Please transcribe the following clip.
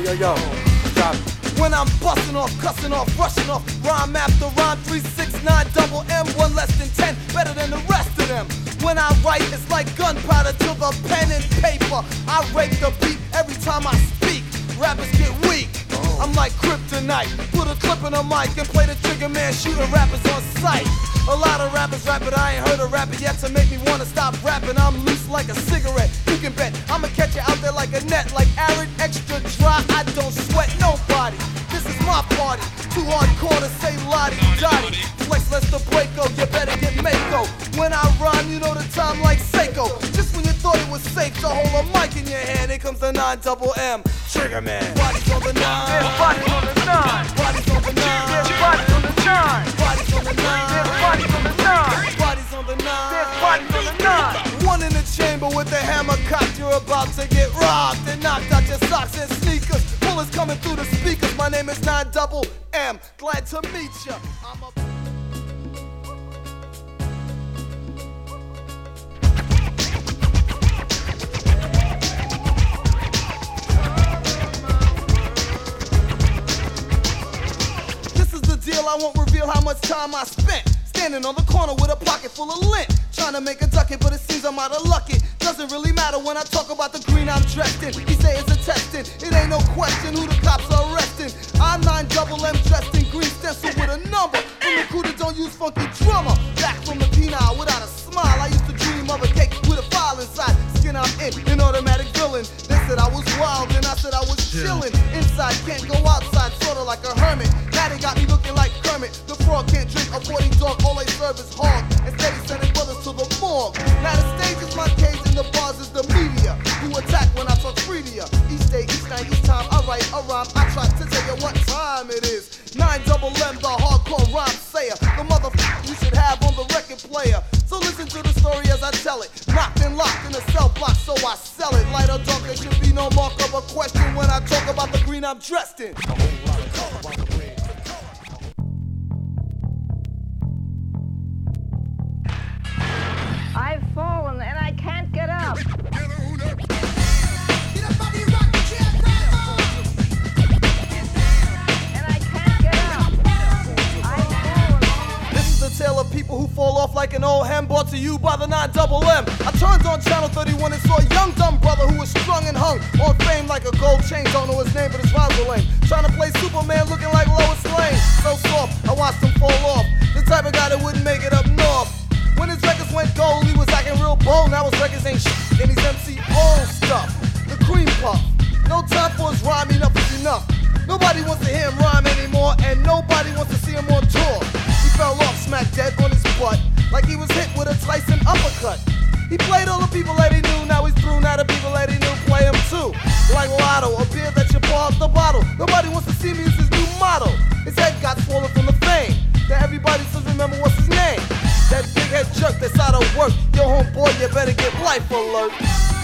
yo, drop it. When I'm busting off, cussing off, rushing off, rhyme after rhyme, 3, 6, 9, double M, one less than 10, better than the rest of them. When I write, it's like gunpowder to the pen and paper. I rake the beat every time I speak. Rappers get weak. I'm like kryptonite. Put a clip in a mic and play the trigger man, shooting rappers on sight. A lot of rappers rap it, I ain't heard a rapper yet to make me wanna stop rapping. I'm loose like a cigarette. You can bet I'ma catch you out there like a net, like arid, extra dry. I don't sweat nobody. This is my party. Too hardcore to say lottie dottie. Flex lets the breako, you better get Mako. When I rhyme, you know the time like Seiko. Just when you thought it was safe to hold a mic in your hand, here comes the 9 double M. Trigger man. Bodies on the 9. There's bodies on the 9. Bodies on the 9. There's bodies on the 9. Bodies on the 9. There's bodies on the 9. Bodies on the 9. There's bodies on the 9. One in the chamber with the hammer cocked. You're about to get robbed and knocked out your socks and sneakers. Bullets coming through the speakers. My name is 9 double M. Glad to meet ya. I'm a I won't reveal how much time I spent standing on the corner with a pocket full of lint, trying to make a ducket, but it seems I'm out of luck. It doesn't really matter when I talk about the green I'm dressed in. He say it's a testing, it ain't no question who the cops are arresting. I'm 9 double M dressed in green stencil with a number from the crew that don't use funky drummer. Back from the penile without a smile. I used to dream of a cake with a file inside. Skin I'm in, an automatic villain. They said I was wild, and I said I was chillin'. Inside, can't go outside, sorta like a hermit. Now they got me looking like Kermit. The frog can't drink a 40 dog, all they serve is hog. Instead he's sending brothers to the morgue. Now the stage is my cage and the bars is the media who attack when I talk free to ya. Each day, each night, each time I write a rhyme, I try to tell you what time it is. 9 double M, the hardcore rhyme sayer. The motherfucker you should have on the record player. So listen to the story as I tell it. Locked and locked in a cell block, so I sell it. Light or dark, there should be no mark of a question when I talk about the green I'm dressed in. I've fallen and I can't get up. Tale of people who fall off like an old hen, brought to you by the 9 double M. I turned on channel 31 and saw a young dumb brother who was strung and hung on fame like a gold chain. Don't know his name, but his rhymes are lame. Trying to play Superman looking like Lois Lane. So soft, I watched him fall off. The type of guy that wouldn't make it up north. When his records went gold, he was acting real bold. Now his records ain't shit, and he's MC old stuff. The cream puff. No time for his rhyme, enough is enough. Nobody wants to hear him rhyme anymore, and nobody wants to see him on tour. He fell off, smacked dead on his butt, like he was hit with a Tyson uppercut. He played all the people that he knew, now he's through. Now the people that he knew play him too. Like Lotto, a beer that you pour out the bottle. Nobody wants to see me as his new model. His head got swollen from the fame. Now everybody says remember what's his name. That big head jerk that's out of work. Yo homeboy, you better get life alert.